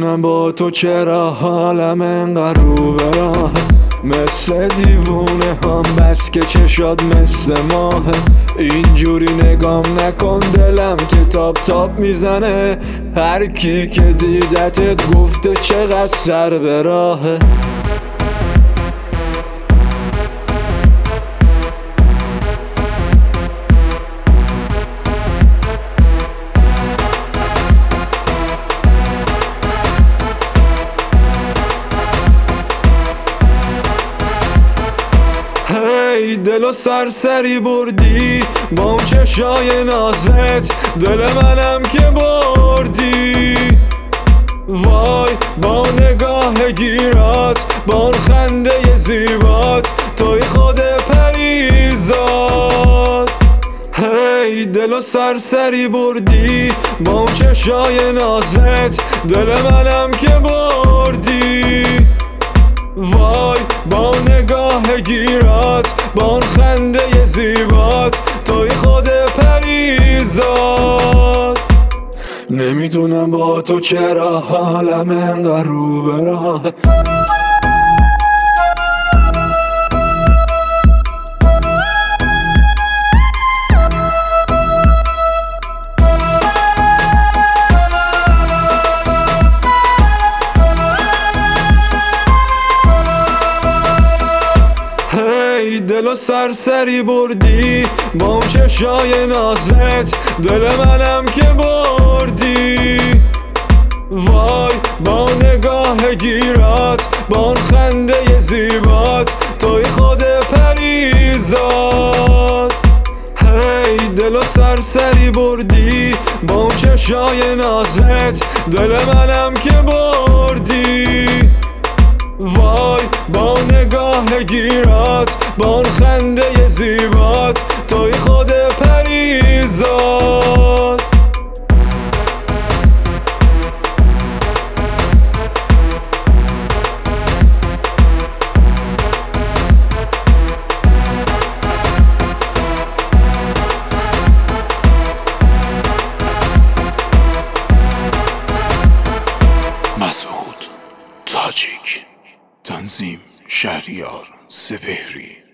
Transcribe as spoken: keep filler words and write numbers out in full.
نمیدونم با تو چرا حالم انقدر رو به راه، مثل دیوونه هم بس که چشات مثل ماه. اینجوری نگام نکن دلم که تاپ تاپ میزنه، هر کی که دیدتت گفته چقدر سر به راهه. هی دلو سرسری بردی با اون چشای نازت، دل منم که بردی. وای با نگاه گیرات، با اون خنده زیبات، توی خود پریزاد. هی دلو سرسری بردی با اون چشای نازت، دل منم که بردی. وای با نگاه گیرات، با اون خنده زیبات، توی خود پریزاد. نمیدونم با تو چرا حالم انقدر رو به راه. دلو سرسری بردی با اون چشای نازت، دل منم که بردی. وای با نگاه گیرات، با اون خنده زیبات، توی خود پریزاد. هی دلو سرسری بردی با اون چشای نازت، دل منم که بردی. وای با نگاه گیرات، با اون خنده زیبات، توی خود پریزاد. مسعود تاجیک، تنظیم شهریار سپهری.